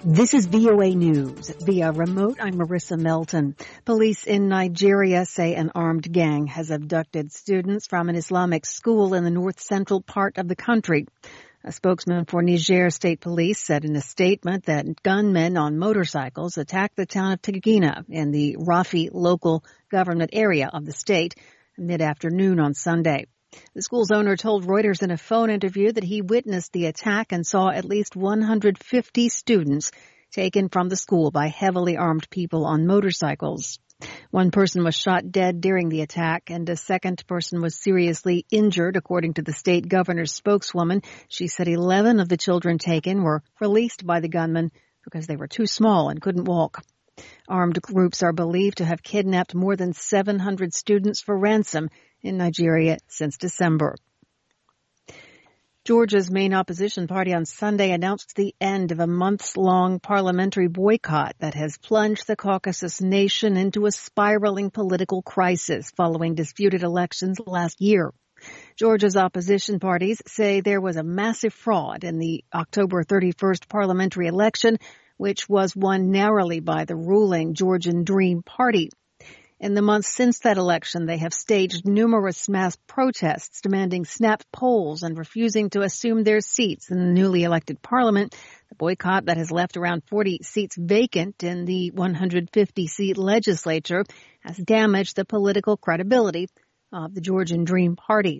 This is VOA News. Via remote, I'm Marissa Melton. Police in Nigeria say an armed gang has abducted students from an Islamic school in the north-central part of the country. A spokesman for Niger State Police said in a statement that gunmen on motorcycles attacked the town of Tigina in the Rafi local government area of the state mid-afternoon on Sunday. The school's owner told Reuters in a phone interview that he witnessed the attack and saw at least 150 students taken from the school by heavily armed people on motorcycles. One person was shot dead during the attack, and a second person was seriously injured, according to the state governor's spokeswoman. She said 11 of the children taken were released by the gunmen because they were too small and couldn't walk. Armed groups are believed to have kidnapped more than 700 students for ransom in Nigeria since December. Georgia's main opposition party on Sunday announced the end of a months-long parliamentary boycott that has plunged the Caucasus nation into a spiraling political crisis following disputed elections last year. Georgia's opposition parties say there was a massive fraud in the October 31st parliamentary election, which was won narrowly by the ruling Georgian Dream Party. In the months since that election, they have staged numerous mass protests demanding snap polls and refusing to assume their seats in the newly elected parliament. The boycott that has left around 40 seats vacant in the 150-seat legislature has damaged the political credibility of the Georgian Dream Party.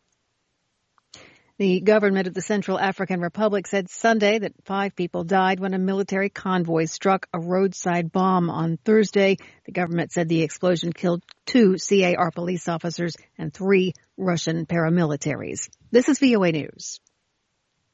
The government of the Central African Republic said Sunday that 5 people died when a military convoy struck a roadside bomb on Thursday. The government said the explosion killed 2 CAR police officers and 3 Russian paramilitaries. This is VOA News.